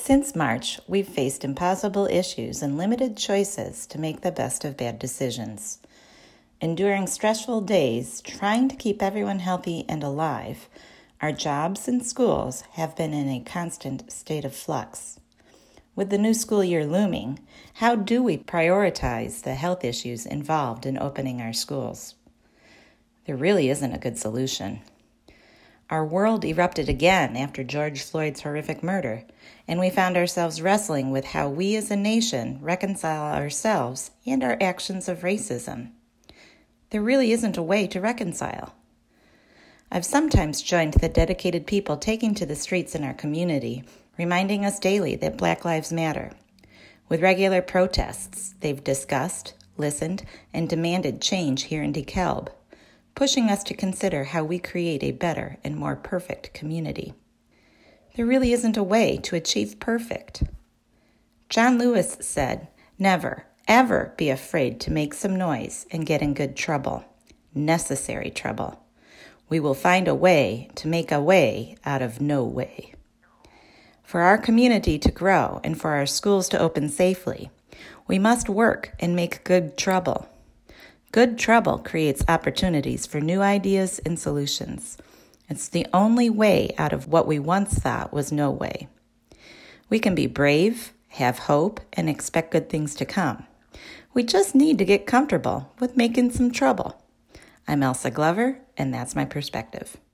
Since March, we've faced impossible issues and limited choices to make the best of bad decisions. Enduring stressful days, trying to keep everyone healthy and alive, our jobs and schools have been in a constant state of flux. With the new school year looming, how do we prioritize the health issues involved in opening our schools? There really isn't a good solution. Our world erupted again after George Floyd's horrific murder, and we found ourselves wrestling with how we as a nation reconcile ourselves and our actions of racism. There really isn't a way to reconcile. I've sometimes joined the dedicated people taking to the streets in our community, reminding us daily that Black Lives Matter. With regular protests, they've discussed, listened, and demanded change here in DeKalb, pushing us to consider how we create a better and more perfect community. There really isn't a way to achieve perfect. John Lewis said, "Never, ever be afraid to make some noise and get in good trouble, necessary trouble. We will find a way to make a way out of no way." For our community to grow and for our schools to open safely, we must work and make good trouble. Good trouble creates opportunities for new ideas and solutions. It's the only way out of what we once thought was no way. We can be brave, have hope, and expect good things to come. We just need to get comfortable with making some trouble. I'm Elsa Glover, and that's my perspective.